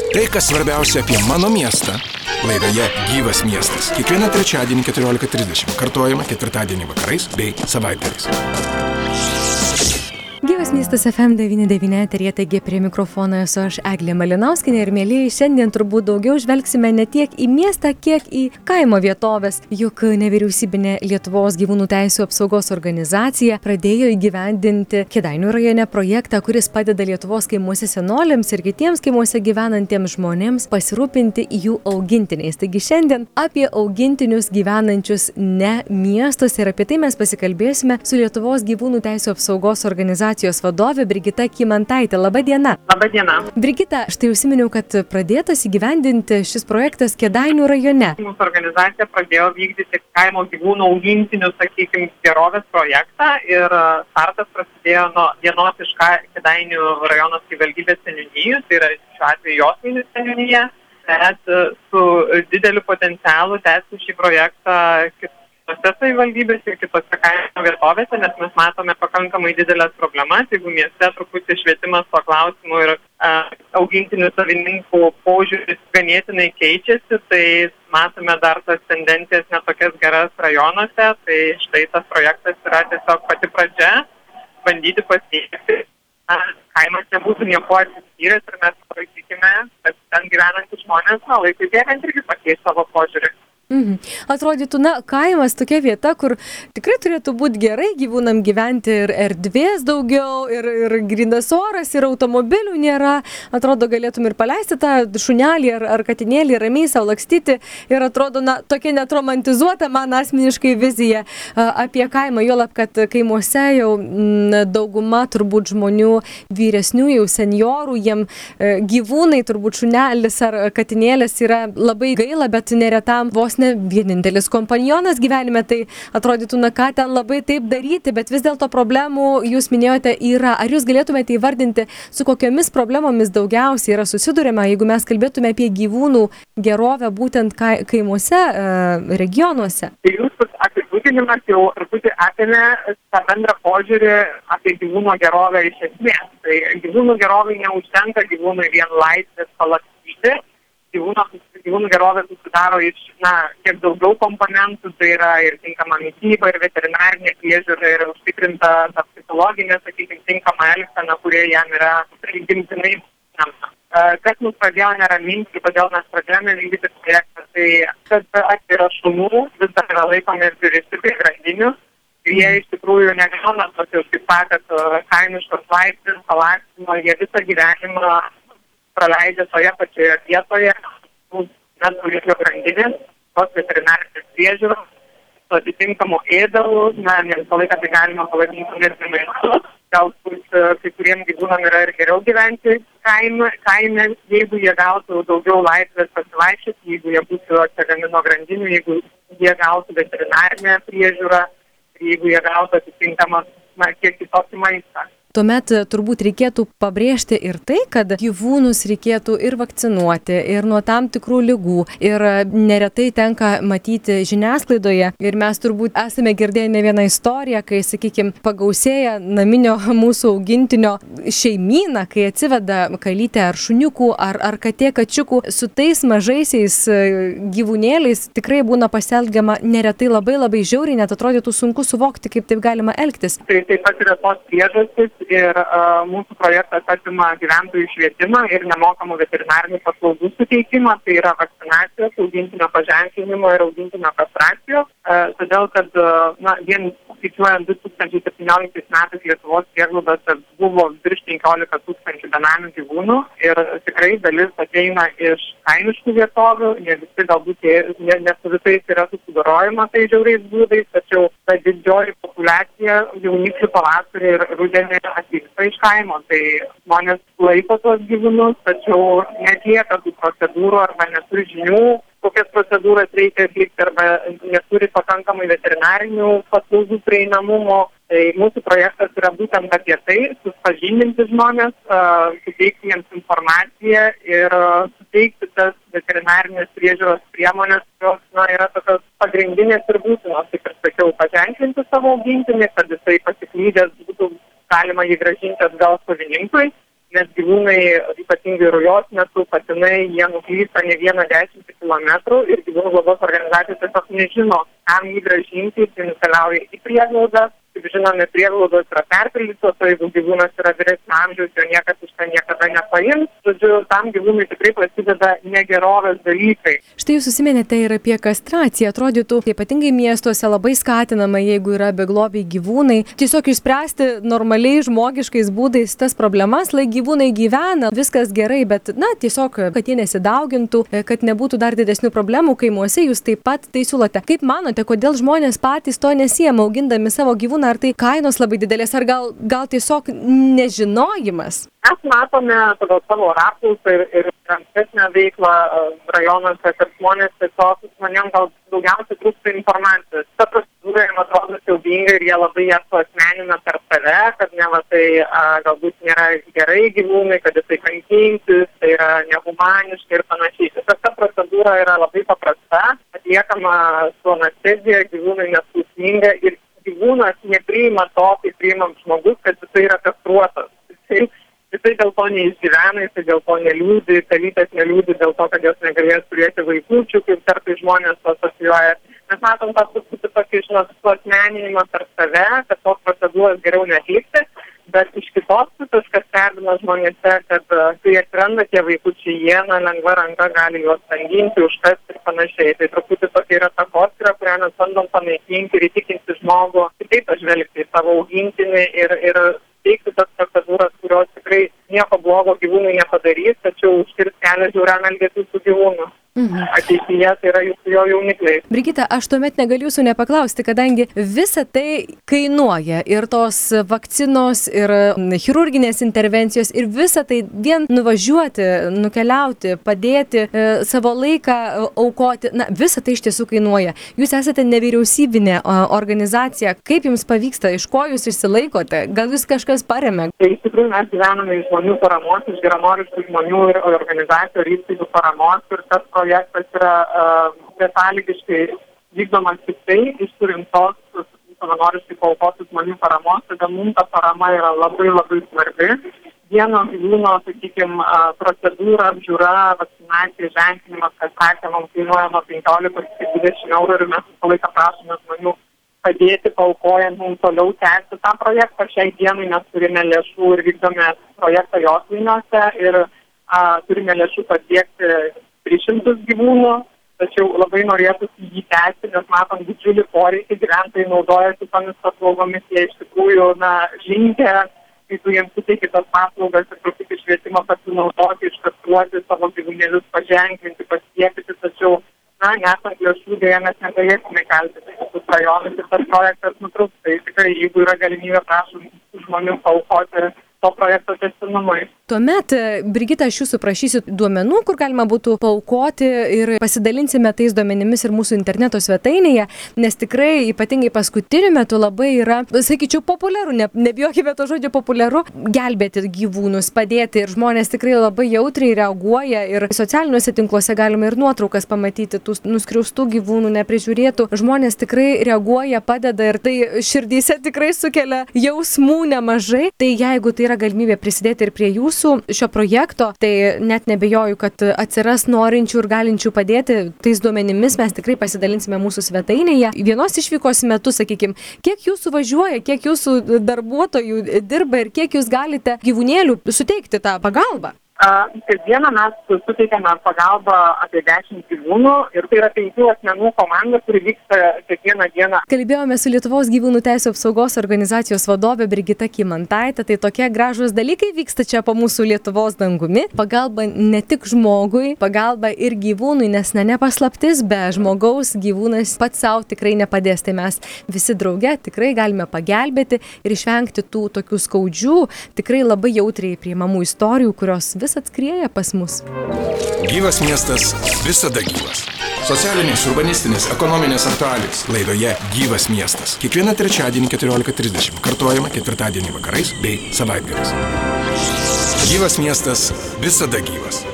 Tai, kas svarbiausia apie mano miestą, laidoje Gyvas miestas. Kiekvieną trečiadienį 14:30. Kartojama ketvirtadienį vakarais bei savaitgaliais. Gyvas miestas FM 99 eteryje, taigi prie mikrofono esu aš Eglė Malinauskienė ir mielieji, šiandien turbūt daugiau žvelgsime ne tiek į miestą, kiek į kaimo vietovės. Juk nevyriausybinė Lietuvos gyvūnų teisių apsaugos organizacija pradėjo įgyvendinti Kėdainių rajone projektą, kuris padeda Lietuvos kaimuose senoliams ir kitiems kaimuose gyvenantiems žmonėms pasirūpinti jų augintiniais. Taigi šiandien apie augintinius gyvenančius ne miestuose ir apie tai mes pasikalbėsime su Lietuvos gyvūnų teisių apsaugos organizacijos vadovė Brigita Kymantaitė. Labą dieną. Labą dieną. Brigita, štai užsiminiau, kad pradėtas įgyvendinti šis projektas Kėdainių rajone. Mūsų organizacija pradėjo vykdyti kaimo gyvūnų augintinių, sakykime, gerovės projektą ir startas prasidėjo nuo vienos iš Kėdainių rajono savivaldybės seniūnijų, tai yra šiuo atveju Josvainių seniūnija, bet su dideliu potencialu tęsti šį projektą kitose savivaldybėse ir kitose kaimo vietovėse, nes mes matome pakankamai didelės problemas. Jeigu mieste truputį švietimas tuo klausimu ir augintinių savininkų požiūris ganėtinai keičiasi, tai matome dar tas tendencijas netokias geras rajonuose. Tai štai tas projektas yra tiesiog pati pradžia, bandyti pasiekti. Kaimas nebūtų nieko atsiskyręs ir mes labai tikime, kad ten gyvenantys žmonės laikui bėgant irgi pakeis savo požiūrį. Atrodytų, kaimas tokia vieta, kur tikrai turėtų būti gerai gyvūnam gyventi ir erdvės daugiau, ir grynas oras, ir automobilių nėra. Atrodo, galėtum ir paleisti tą šunelį ar katinėlį, ramiai savo lakstyti. Ir atrodo, tokia net romantizuota man asmeniškai vizija apie kaimą. Juolab, kad kaimuose jau dauguma turbūt žmonių vyresnių, jau seniorų, jiem gyvūnai, turbūt šunelis ar katinėlis yra labai gaila, bet neretam vos ne vienintelis kompanionas gyvenime, tai atrodytų, ką ten labai taip daryti, bet vis dėlto problemų, jūs minėjote, yra. Ar jūs galėtumėte įvardinti, su kokiomis problemomis daugiausiai yra susiduriama, jeigu mes kalbėtume apie gyvūnų gerovę būtent kaimuose, regionuose? Tai jūsų apibūdinimas jau truputį apėmė tą bendrą požiūrį apie gyvūno gerovę iš esmės. Tai gyvūnų gerovai neužtenka gyvūnui vien laisvės palakstyti. Gyvūnų gerovė susidaro iš kiek daugiau komponentų, tai yra ir tinkama mityba, ir veterinarinė priežiūra, ir užtikrinta ta psichologinė, sakykime, tinkama elgsena, kurie jam yra prigimtinai. Kas mus pradėjo neraminti, kodėl mes pradėjome vykdyti projektą, tai kad atvira šunų vis dar yra laikomi pririšti prie grandinių. Jie iš tikrųjų negauna tokios, kaip sakant, kaimiškos laisvės, palakstymo, jie visą gyvenimą praleidžia toje pačioje vietoje, net turinio grandinės, tos veterinarinės priežiūros, su atitinkamu ėdalu, ne visą laiką tai galima pavadinti netgi maistu. Galbūt kai kuriem gyvūnam yra ir geriau gyventi kaime, jeigu jie gautų daugiau laisvės pasivaikščioti, jeigu jie būtų atsekami nuo grandinių, jeigu jie gautų veterinarinę priežiūrą, jeigu jie gautų atitinkamą kiek kitokį maistą. Tuomet turbūt reikėtų pabrėžti ir tai, kad gyvūnus reikėtų ir vakcinuoti, ir nuo tam tikrų ligų. Ir neretai tenka matyti žiniasklaidoje. Ir mes turbūt esame girdėję ne vieną istoriją, kai, sakykime, pagausėja naminio mūsų augintinio šeimyną, kai atsiveda kalytę ar šuniukų, ar katė kačiukų. Su tais mažaisiais gyvūnėliais tikrai būna pasielgiama neretai labai labai žiauriai, net atrodytų sunku suvokti, kaip taip galima elgtis. Tai taip pat yra tos priežastys. Ir mūsų projektas apima gyventojų švietimą ir nemokamų veterinarinių paslaugų suteikimą, tai yra vakcinacijos, augintinio paženklinimo ir augintinio kastracijos. Todėl, kad vien skaičiuojant 2017 metais Lietuvos prieglaudose buvo virš 15 000 benamių gyvūnų ir tikrai dalis ateina iš kaimiškų vietovių, ne visi galbūt ne su visais yra susidorojama tai žiauriais būdais, tačiau ta didžioji populiacija jauniklių pavasarį ir rudenį atvyksta iš kaimo. Tai žmonės laiko tuos gyvūnus, tačiau neatlieka tų procedūrų arba neturi žinių, kokias procedūras reikia atlikti arba neturi pakankamai veterinarinių paslaugų prieinamumo. Tai mūsų projektas yra būtent apie tai, supažindinti žmonės, suteikti jiems informaciją ir suteikti tas veterinarinės priežiūros priemonės, kurios yra tokios pagrindinės ir būtinos, kaip ir sakiau, paženklinti savo augintinį, kad jisai pasiklydęs būtų galima jį grąžinti atgal savininkui. nes gyvūnai, ypatingai rujos metu, patinai, jie nuklysta ne vieną 10 kilometrų ir gyvūnų globos organizacijos tiesiog nežino, kam jį gražinti, jis nukeliauja į prieglaudą. Kaip žinome, prieglaudos yra perpildytos, o jeigu gyvūnas yra vyresnio amžiaus, jo niekas iš ten niekada nepaims. Žodžiu, tam gyvūnui tikrai prasideda negerovės dalykai. Štai jūs užsiminėte ir apie kastraciją. Atrodytų, ypatingai miestuose labai skatinama, jeigu yra beglobiai gyvūnai, tiesiog išspręsti normaliai žmogiškais būdais tas problemas, lai gyvūnai gyvena, viskas gerai, bet, tiesiog, kad jie nesidaugintų, kad nebūtų dar didesnių problemų kaimuose, jūs taip pat tai siūlote. Kaip manote, kodėl žmonės patys to nesiema, augindami savo gyvūną? Ar tai kainos labai didelės, ar gal tiesiog nežinojimas? Mes matome pagal savo apklausą ir ankstesnę veiklą rajonuose, kad žmonėm gal daugiausiai trūksta informacijos. Ta procedūra jiems atrodo siaubinga ir jie labai ją suasmenina per save, kad tai galbūt nėra gerai gyvūnai, kad jisai kankinsis, tai yra nehumaniška ir panašiai. Tiesiog ta procedūra yra labai paprasta, atliekama su anestezija, gyvūnai neskausminga ir gyvūnas nepriima to, kaip priimam žmogus, kad jisai yra kastruotas. Jisai dėl to neišgyvena, jisai dėl to neliūdi, kalytės neliūdi dėl to, kad jos negalės turėti vaikųčių, kaip kartais žmonės to asocijuoja. Mes matom tą tokį suasmeninimą per save, kad tos procedūros geriau neatlikti, bet iš kitos pusės, kas stebina žmonėse, kad kai atsiranda tie vaikučiai, jie lengva ranka gali juos tanginti, užkasti ir panašiai. Tai truputį tokia yra takoskyra, kurią mes bandom panaikinti ir įtikinti žmogų kitaip pažvelgti į savo augintinį ir teikti tas procedūras, kurios tikrai nieko blogo gyvūnai nepadarys, tačiau užkirs kelią žiauriam elgesiui su gyvūnu. Ateityje tai yra jo jaunikliai. Brigita, aš tuomet negaliu jūsų nepaklausti, kadangi visa tai kainuoja ir tos vakcinos, ir chirurginės intervencijos, ir visa tai vien nuvažiuoti, nukeliauti, padėti, savo laiką aukoti, visa tai iš tiesų kainuoja. Jūs esate nevyriausybinė organizacija, kaip jums pavyksta, iš ko jūs išsilaikote, gal jūs kažkas paremia? Tai iš tikrųjų mes gyvename iš žmonių paramos, iš geranoriškų žmonių ir organizacijų ir įstaigų paramos ir tas projektas yra besąlygiškai vykdomas tik tai iš surinktos savanoriškai paaukotų žmonių paramos, tada mums ta parama yra labai labai svarbi. Vieno gyvūno, procedūra, apžiūra, vakcinacija, ženklinimas, kastracija mums kainuoja nuo 15-20 eurų ir mes visą laiką prašome žmonių padėti, paaukojant mums toliau tęsti tą projektą. Šiai dienai mes turime lėšų ir vykdome projektą Jotvingiuose ir turime lėšų pasiekti 300 gyvūnų, tačiau labai norėtųsi jį tęsti, nes matom didžiulį poreikį, gyventojai naudojasi tomis paslaugomis, jie iš tikrųjų linkę, kai tu jiems suteiki tas paslaugas ir truputį švietimą pasinaudoti, iškastruoti savo gyvūnėlius, paženklinti, pasiekyti, tačiau nesant lėšų, dėja mes negalėsime kelti visus rajonus ir tas projektas nutrūks. Tai tikrai, jeigu yra galimybė, prašom žmonių paaukoti to projekto tęstinumui. Tuomet, Brigita, aš jūsų prašysiu duomenų, kur galima būtų paaukoti ir pasidalinsime tais duomenimis ir mūsų interneto svetainėje, nes tikrai ypatingai paskutiniu metu labai yra, sakyčiau, populiaru, nebijokime to žodžio populiaru, gelbėti gyvūnus, padėti ir žmonės tikrai labai jautriai reaguoja ir socialiniuose tinkluose galima ir nuotraukas pamatyti tų nuskriaustų gyvūnų, neprižiūrėtų. Žmonės tikrai reaguoja, padeda ir tai širdyse tikrai sukelia jausmų nemažai. Tai jeigu tai yra galimybė prisidėti ir prie jūsų šio projekto, tai net nebejoju, kad atsiras norinčių ir galinčių padėti tais duomenimis, mes tikrai pasidalinsime mūsų svetainėje. Vienos išvykos metu, sakykime, kiek jūsų važiuoja, kiek jūsų darbuotojų dirba ir kiek jūs galite gyvūnėlių suteikti tą pagalbą? Kasdieną mes suteikiame pagalbą apie 10 gyvūnų ir tai yra 5 asmenų komanda, kuri vyksta kiekvieną dieną. Kalbėjome su Lietuvos gyvūnų teisių apsaugos organizacijos vadovė Brigita Kymantaitė. Tai tokie gražūs dalykai vyksta čia po mūsų Lietuvos dangumi. Pagalba ne tik žmogui, pagalba ir gyvūnui, nes nepaslaptis, be žmogaus gyvūnas pats savo tikrai nepadės. Tai mes visi drauge tikrai galime pagelbėti ir išvengti tų tokių skaudžių, tikrai labai jautriai priimamų istorijų, kurios vis atskrieja pas mus. Gyvas miestas visada gyvas. Socialinės, urbanistinės, ekonominės aktualijos laidoje Gyvas miestas. Kiekvieną trečiadienį 14:30, kartojama ketvirtadienį vakarais bei savaitgaliais. Gyvas miestas visada gyvas.